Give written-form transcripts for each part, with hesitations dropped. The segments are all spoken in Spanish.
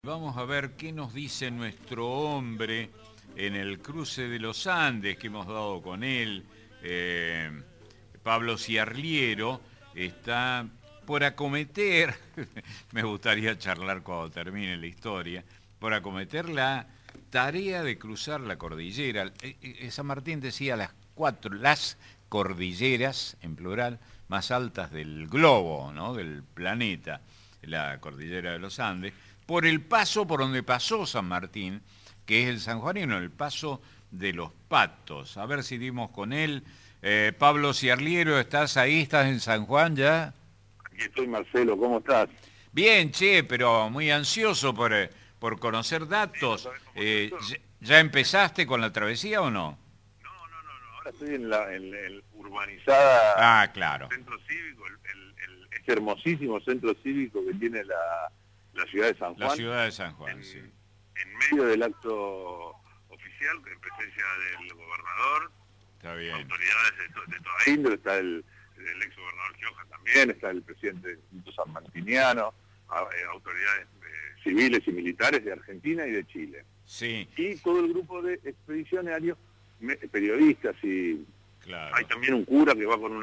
Vamos a ver qué nos dice nuestro hombre en el cruce de los Andes que hemos dado con él. Eh, Pablo Ciarliero está por acometer, me gustaría charlar cuando termine la historia, por acometer la tarea de cruzar la cordillera. San Martín decía las cordilleras, en plural, más altas del globo, ¿no? Del planeta, la cordillera de los Andes, por el paso por donde pasó San Martín, que es el sanjuanino, el paso de los Patos. A ver si dimos con él. Pablo Ciarliero, ¿estás ahí? ¿Estás en San Juan ya? Aquí estoy, Marcelo, ¿cómo estás? Bien, che, pero muy ansioso por conocer Sí, ¿no datos. sabés cómo es esto? ¿Ya empezaste con la travesía o no? No, ahora estoy en urbanizada Ah, claro. centro cívico, este hermosísimo centro cívico que tiene la ciudad de San La Juan, ciudad de San Juan, en, sí. en medio del acto oficial, en presencia del gobernador, Está bien. autoridades de toda índole, está el ex gobernador Gioja también, está el presidente del Instituto Sanmartiniano, autoridades civiles y militares de Argentina y de Chile. Sí, Y todo el grupo de expedicionarios, periodistas, y claro. hay también un cura que va con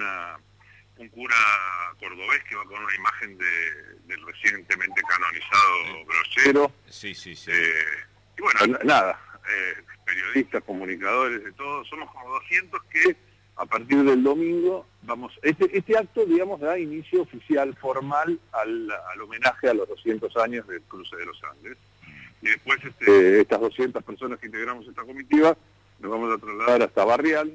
un cura cordobés que va con una imagen del recientemente canonizado Brochero. Sí, sí, sí. Y bueno, nada, periodistas, comunicadores, de todo, somos como 200 que a partir del domingo vamos, este acto, digamos, da inicio oficial, formal, al homenaje a los 200 años del cruce de los Andes. Y después estas 200 personas que integramos esta comitiva nos vamos a trasladar hasta Barrial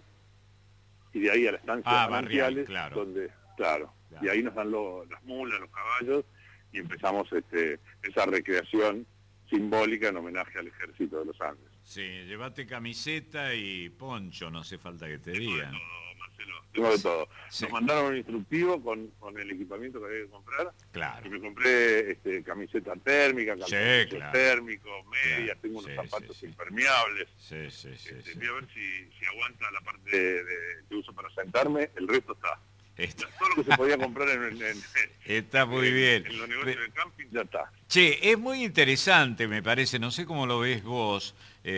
y de ahí a la estancia de Barrial, Manantiales, claro. donde, claro, y ahí nos dan las mulas, los caballos, y empezamos esa recreación simbólica en homenaje al ejército de los Andes. Sí, llévate camiseta y poncho, no hace falta que te digan. Tengo de todo. Sí. Nos mandaron un instructivo con el equipamiento que había que comprar. Claro. Y me compré camiseta térmica, calzoncillos claro. térmicos, medias, Claro. tengo unos Sí, zapatos sí. impermeables. Sí, sí, sí. Sí. Voy a ver si aguanta la parte que uso para sentarme, el resto está. Todo lo que se podía comprar Está muy bien. En los negocios de camping ya está. Che, es muy interesante, me parece, no sé cómo lo ves vos,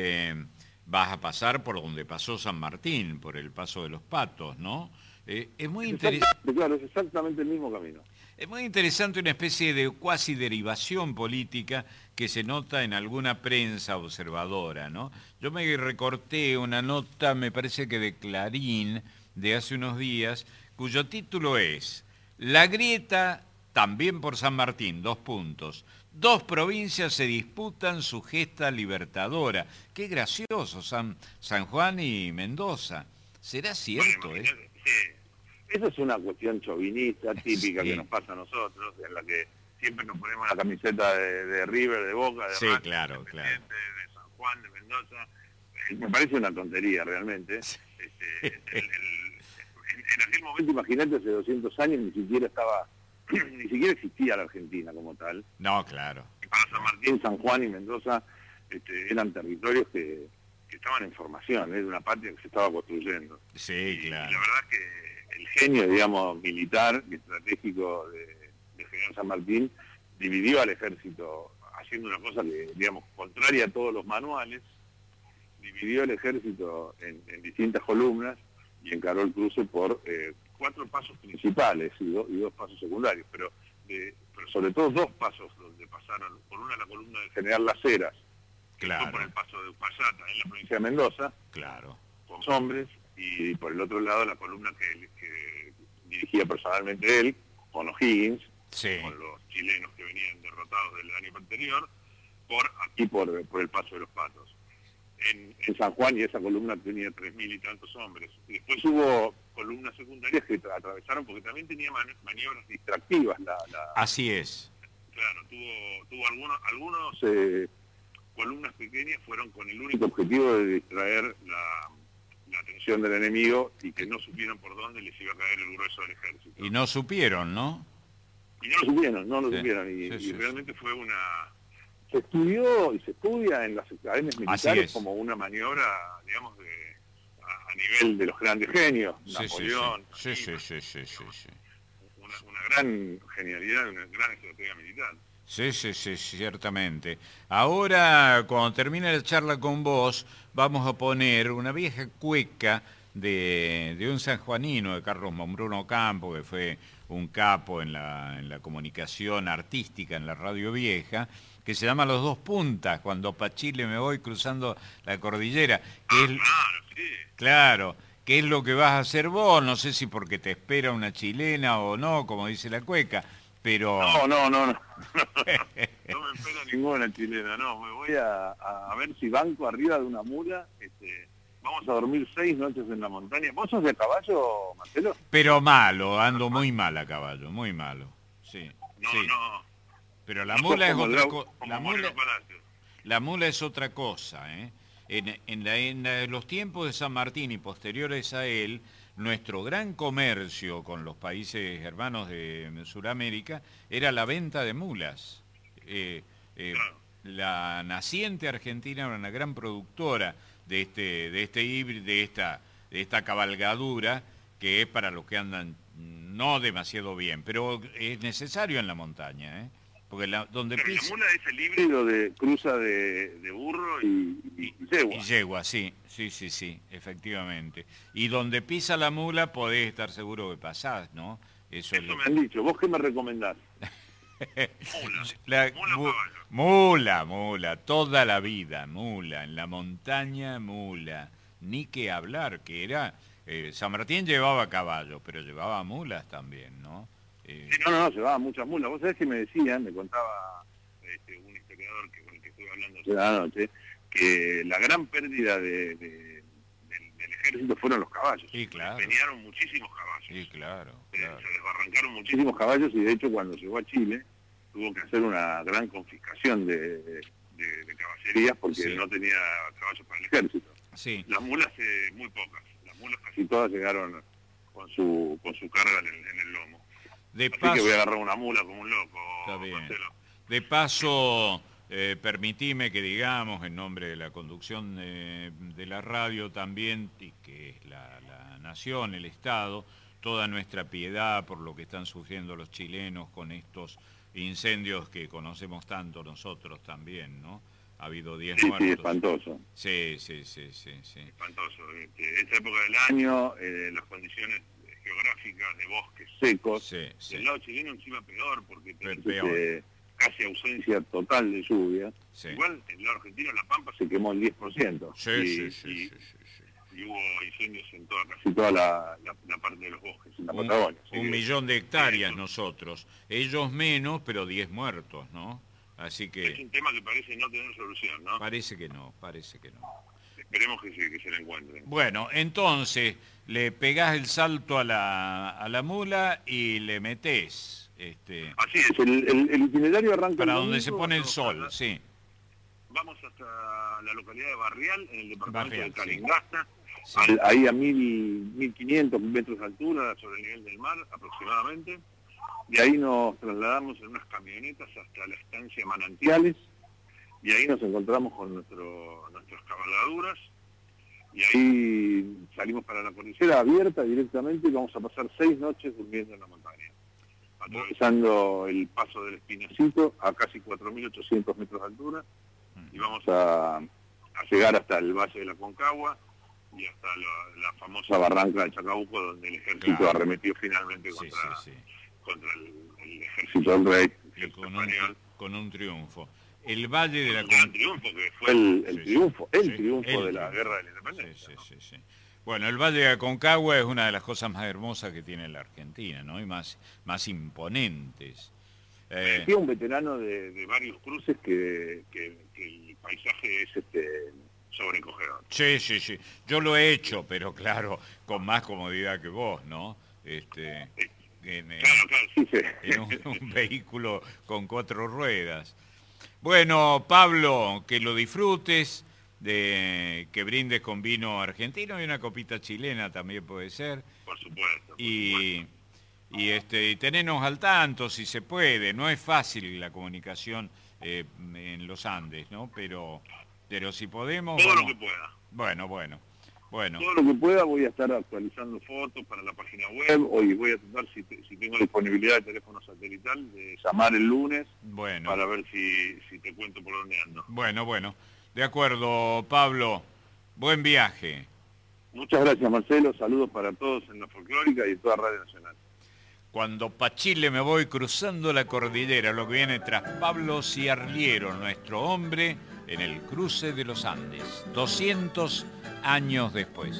vas a pasar por donde pasó San Martín, por el paso de los Patos, ¿no? Es muy interesante. Claro, es exactamente el mismo camino. Es muy interesante una especie de cuasi derivación política que se nota en alguna prensa observadora, ¿no? Yo me recorté una nota, me parece que de Clarín, de hace unos días, cuyo título es La grieta también por San Martín, 2 puntos. 2 provincias se disputan su gesta libertadora. Qué gracioso, San Juan y Mendoza. ¿Será cierto? Bueno, sí. Eso es una cuestión chauvinista típica Sí. que nos pasa a nosotros, en la que siempre nos ponemos la camiseta de River, de Boca, de Sí, Racing, claro, de claro. de San Juan, de Mendoza. Me parece una tontería realmente. Sí. En aquel momento, imagínate, hace 200 años ni siquiera existía la Argentina como tal. No, claro. Y para San Martín, San Juan y Mendoza eran territorios que estaban en formación, era una patria que se estaba construyendo. Sí, claro. Y la verdad que el genio, digamos, militar y estratégico de General San Martín dividió al ejército haciendo una cosa que, digamos, contraria a todos los manuales, dividió el ejército en distintas columnas y encaró el cruce por 4 pasos principales y 2 pasos secundarios, pero sobre todo 2 pasos donde pasaron, por una la columna del general Las Heras, que Claro. fue por el paso de Uspallata en la provincia de Mendoza, Claro. con los hombres, y por el otro lado la columna que dirigía personalmente él, con O'Higgins, Sí. con los chilenos que venían derrotados del año anterior, por el paso de los Patos. En San Juan, y esa columna tenía 3.000 y tantos hombres. Y después hubo columnas secundarias que atravesaron, porque también tenía maniobras distractivas. Así es. Claro, tuvo algunos columnas pequeñas fueron con el único objetivo de distraer la atención del enemigo y que no supieran por dónde les iba a caer el grueso del ejército. Y no supieron, ¿no? Y no lo supieron. Y realmente fue se estudió y se estudia en las academias militares como una maniobra, digamos, a nivel de los grandes genios, Napoleón. Sí. Una gran genialidad, una gran estrategia militar. Sí, sí, sí, ciertamente. Ahora, cuando termine la charla con vos, vamos a poner una vieja cueca de un sanjuanino, de Carlos Mombruno Campo, que fue un capo en la comunicación artística en la radio vieja, que se llama Los Dos Puntas, cuando pa' Chile me voy cruzando la cordillera, que Ah, es, claro, sí. claro, que es lo que vas a hacer vos, no sé si porque te espera una chilena o no, como dice la cueca, pero... No, no, no, no. No me espera ninguna chilena, no. Me voy a ver si banco arriba de una mula. Vamos a dormir 6 noches en la montaña. ¿Vos sos de caballo, Marcelo? Pero malo, ando muy mal a caballo, muy malo. Sí, No, sí. no. Pero la No sos mula es como, otra cosa. como Moreno Palacio. La mula es otra cosa, ¿eh? Los tiempos de San Martín y posteriores a él, nuestro gran comercio con los países hermanos de Sudamérica era la venta de mulas. Eh, eh, Claro. la naciente Argentina era una gran productora de este híbrido, de esta cabalgadura que es para los que andan no demasiado bien, pero es necesario en la montaña, ¿eh? Porque donde Pero la pisa... mula es el híbrido de cruza de burro y yegua. Y yegua, sí, sí, sí, sí, efectivamente. Y donde pisa la mula podés estar seguro que pasás, ¿no? Eso es Eso lo me que... han dicho. ¿Vos qué me recomendás? Mula. La- Mula o caballo. mula, mula, toda la vida, mula, en la montaña, mula. Ni que hablar, que era... San Martín llevaba caballo, pero llevaba mulas también, ¿no? Sí, no, no, no, llevaba muchas mulas. Vos sabés que me decían, me contaba un historiador con el que estuve hablando ayer a la noche, que la gran pérdida del ejército fueron los caballos. Sí, claro. Pelearon muchísimos caballos. Sí, claro, Se claro. desbarrancaron muchísimos caballos y de hecho cuando llegó a Chile tuvo que hacer una gran confiscación de caballerías porque Sí. no tenía caballos para el ejército. Sí, Las mulas muy pocas. Las mulas casi todas llegaron con su carga en el lomo. de Así paso... que voy a agarrar una mula como un loco, Está bien. Marcelo. De paso, permitime que digamos, en nombre de la conducción de la radio también, y que es la nación, el Estado, toda nuestra piedad por lo que están sufriendo los chilenos con estos incendios que conocemos tanto nosotros también, ¿no? Ha habido 10 Sí, muertos. sí, espantoso. Sí, sí, sí, sí, sí. Espantoso. Esta época del año, las condiciones geográficas de bosques secos. Sí, sí. Del lado chileno encima peor porque tenés Peor. casi ausencia total de lluvia. Sí. Igual en el lado argentino la Pampa se quemó el 10%. Sí, y, sí, sí, y- sí, sí, sí. y hubo incendios en casi toda la parte de los bosques, en la Patagonia. Así Un que, 1.000.000 de hectáreas eso nosotros. Ellos menos, pero 10 muertos, ¿no? Así es que un tema que parece no tener solución, ¿no? parece que no, parece que no. Esperemos que se la encuentren. Bueno, entonces le pegás el salto a la mula y le metés, Así es, el itinerario arranca para el donde se domingo, pone el vamos sol, sí. Vamos hasta la localidad de Barrial, en el departamento Barrial, de Calingasta, Sí. ahí a 1.500 metros de altura sobre el nivel del mar aproximadamente. De ahí nos trasladamos en unas camionetas hasta la estancia Manantiales y ahí nos encontramos con nuestras cabalgaduras y ahí salimos para la cordillera abierta directamente y vamos a pasar 6 noches durmiendo en la montaña, atravesando el paso del Espinacito a casi 4.800 metros de altura y vamos a llegar hasta el Valle de la Concagua y hasta la famosa barranca de Chacabuco donde el ejército Claro. arremetió finalmente Sí, contra, sí, sí. contra el ejército del rey, el Y ejército con un, español. con un triunfo. El Valle de la Un gran Concagua. triunfo que fue el Sí, triunfo, sí, el sí, triunfo el de la triunfo. guerra de la Sí, independencia. sí, ¿no? sí, sí. Bueno, el Valle de Aconcagua es una de las cosas más hermosas que tiene la Argentina, ¿no? Y más imponentes. Me decía un veterano de varios cruces que el paisaje es sobrecogedor. Sí, sí, sí. Yo lo he hecho, pero claro, con más comodidad que vos, ¿no? Claro, claro, sí, sí. En un vehículo con 4 ruedas. Bueno, Pablo, que lo disfrutes, que brindes con vino argentino y una copita chilena también puede ser. Por supuesto. Por Y tenernos al tanto si se puede. No es fácil la comunicación en los Andes, ¿no? Pero si podemos... todo vamos. lo que pueda. Bueno, bueno. Bueno. Todo lo que pueda voy a estar actualizando fotos para la página web. Hoy voy a tratar, si tengo disponibilidad de teléfono satelital, de llamar el lunes para ver si te cuento por dónde ando. Bueno. De acuerdo, Pablo. Buen viaje. Muchas gracias, Marcelo. Saludos para todos en la Folclórica y en toda Radio Nacional. Cuando pa' Chile me voy cruzando la cordillera, lo que viene tras Pablo Ciarliero, nuestro hombre en el cruce de los Andes, 200 años después.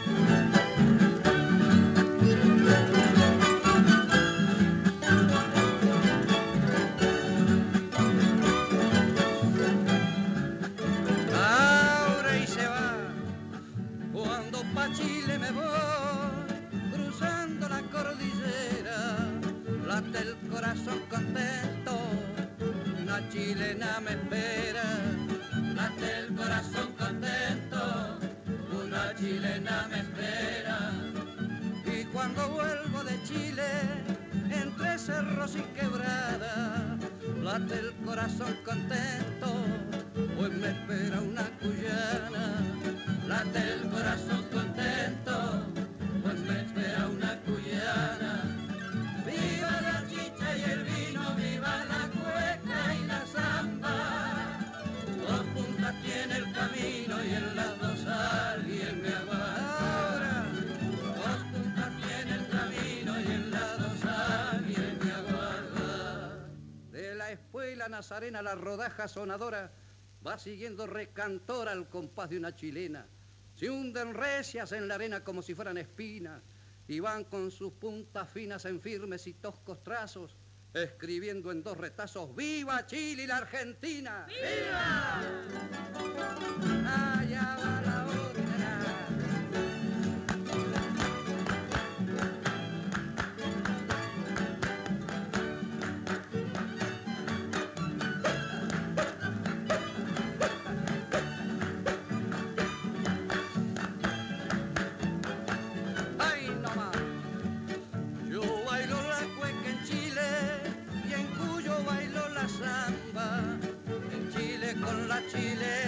Ahora y se va, cuando pa' Chile me voy, cruzando la cordillera, late el corazón contento, una chilena me espera, late el corazón contento, una chilena me espera. Y cuando vuelvo de Chile, entre cerros y quebradas, late el corazón contento, pues me espera una cuyana. Late el corazón contento, pues me espera una cuyana. Viva la chicha y el vino, viva la cueca y la zamba. Dos puntas tiene el camino y en las dos alguien me aguarda. Ahora, dos puntas tiene el camino y en las dos alguien me aguarda. De la espuela nazarena la rodaja sonadora va siguiendo recantora al compás de una chilena. Se hunden recias en la arena como si fueran espinas y van con sus puntas finas en firmes y toscos trazos, escribiendo en dos retazos: ¡Viva Chile y la Argentina! ¡Viva! Allá va la otra. ¡Ay, no más! Yo bailo la cueca en Chile y en Cuyo bailo la zamba. En Chile con la chilena